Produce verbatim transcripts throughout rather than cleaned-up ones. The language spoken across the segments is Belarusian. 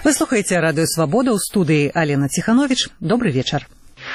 Вы слухаете радио «Свобода», у студии Алена Тиханович. Добрый вечер.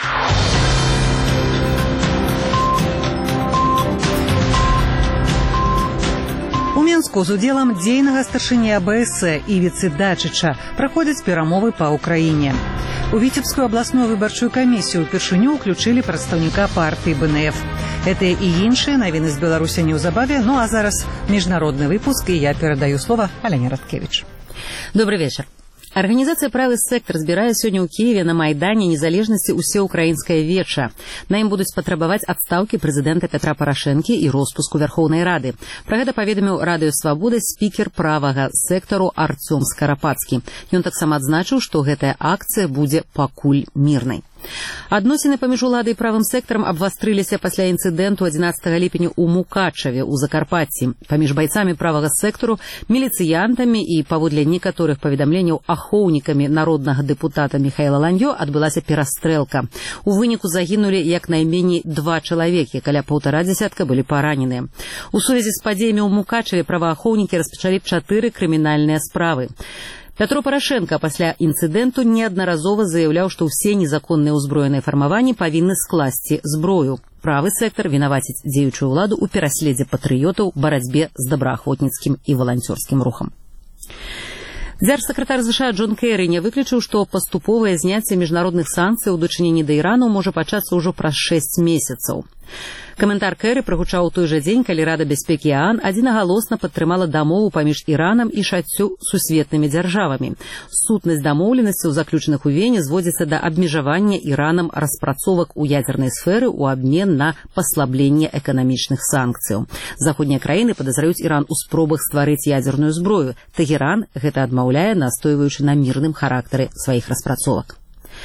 У Мінску з удзелам дзейнага старшыні АБС Івіцы Дачыча праходзяць перамовы па Ўкраіне. У Віцебскую абласную выбарчую камісію ўпершыню ўключылі прадстаўніка партыі БНФ. Гэтыя і іншыя навіны з Беларусі неўзабаве, ну а зараз міжнародны выпуск, і я перадаю слова Аляне Радкевіч. Добрый вечер. Арганізацыя «Правы сектор» збірае сёння ў Кіеве на Майдане незалежнасці ўсеўкраінскае веча. На ім будуць патрабаваць адстаўкі прэзідэнта Пятра Парашэнкі і роспуску Вярхоўнай Рады. Пра гэта паведаміў радыё «Свабода» спікер правага сектару Арцём Скарапацкі. Ён таксама адзначыў, што гэтая акцыя будзе пакуль мірнай. Адносіны паміж уладай і правым сектарам абвастрыліся пасля інцыдэнту адзінаццатага ліпеня ў Мукачаве ў Закарпатці. Паміж байцамі правага сектару, міліцыянтамі і, паводле некаторых паведамленняў, ахоўнікамі народнага дэпутата Міхаіла Ланьё адбылася перастрэлка. У выніку загінулі як найменей два чалавекі, каля паўтара дзясятка былі параненыя. У сувязі з падзеямі ў Мукачаве праваахоўнікі распачалі чатыры крымінальныя справы. Пятро Парашенко пасля інцыдэнту неаднаразова заяўляў, што ўсе незаконныя ўзброеныя фармаванні павінны скласці зброю. Правы сектар вінаваціць дзеючую ўладу ў пераследзе патрыётаў, барацьбе з добраахвотніцкім і валанцёрскім рухам. Дзяржсакратар ЗША Джон Кэры не выключыў, што паступовае зняцце міжнародных санкцый у дачыненні да Ірану можа пачацца ўжо праз шэсць месяцаў. Каментар Кэры прагучаў у той жа дзень, калі Рада бяспекі ААН адзінагалосна падтрымала дамову паміж Іранам і шаццю сусветнымі дзяржавамі. Сутнасць дамоўленасцяў, заключаных у Вене, зводзіцца да абмежавання Іранам распрацовак у ядзернай сферы ў абмен на паслабленне эканамічных санкцыяў. Заходнія краіны падазраюць Іран у спробах стварыць ядзерную зброю. Тэгеран гэта адмаўляе, настойваючы на мірным характары сваіх распрацовак.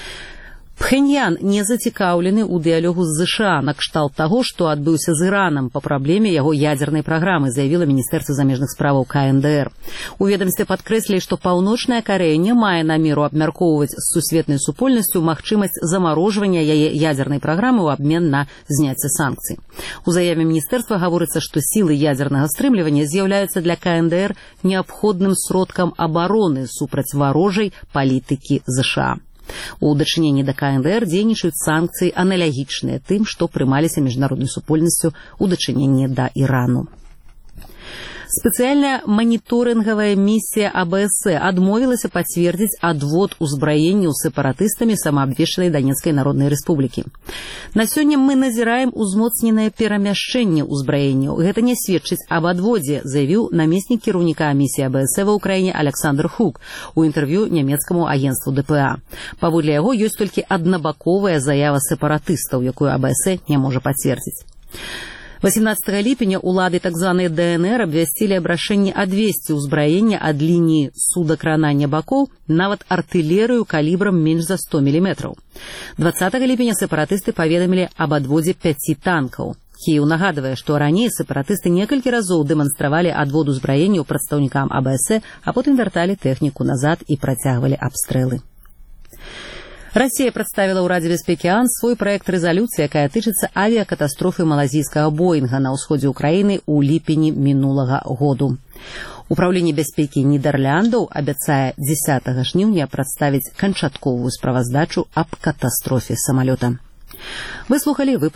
Пхеньян не зацікаўлены ў дыялогу з ЗША накшталт таго, што адбыўся з Іранам па праблеме яго ядзернай праграмы, заявіла Міністэрства замежных справаў КНДР. У ведамстве падкрэслілі, што Паўночная Карэя не мае намеру абмяркоўваць з сусветнай супольнасцю магчымасць замарожвання яе ядзернай праграмы ў абмен на зняцце санкцый. У заяве міністэрства гаворыцца, што сілы ядзернага стрымлівання з'яўляюцца для КНДР неабходным сродкам абароны супраць варожай палітыкі ЗША. У дачыненні да КНДР дзейнічаюць санкцыі аналагічныя тым, што прымаліся міжнароднай супольнасцю у дачыненні да Ірану. Спецыяльная маніторынгавая місія АБС адмовілася пацвердзіць адвод узбраенняў сепаратыстамі самаабвешчанай Данецкай Народнай Рэспублікі. На сёння мы назіраем узмоцненае перамяшчэнне ўзбраенняў. Гэта не сведчыць аб адводзе, заявіў намеснік кіраўніка місіі АБС ва ўкраіне Александр Хук у інтэрв'ю нямецкаму агенцтву ДПА. Паводле яго ёсць толькі аднабаковая заява сепаратыстаў, якую АБС не можа пацвердзіць. восемнадцатага ліпеня улады так званай ДНР абвясцілі аб рашэнні адвесці ўзбраення ад лініі судакранання бакоў нават артылерыю калібрам менш за сто міліметраў. дваццатага ліпеня сепаратысты паведамілі аб адводзе пяці танкаў. Кіеў нагадвае, што раней сепаратысты некалькі разоў дэманстравалі адвод узбраенняў прадстаўнікам АБС, а потым вярталі тэхніку назад і працягвалі абстрэлы. Расія прадставіла ў Радзе бяспекі ААН свой праект рэзалюцыі, якая тычыцца авіякатастрофы малазійскага Боінга на ўсходзе ўкраіны ў ліпені мінулага году. Упраўленне бяспекі Нідэрляндаў абяцае дзесятага жніўня прадставіць канчатковую справаздачу аб катастрофе самалёта. Вы слухалі выпуск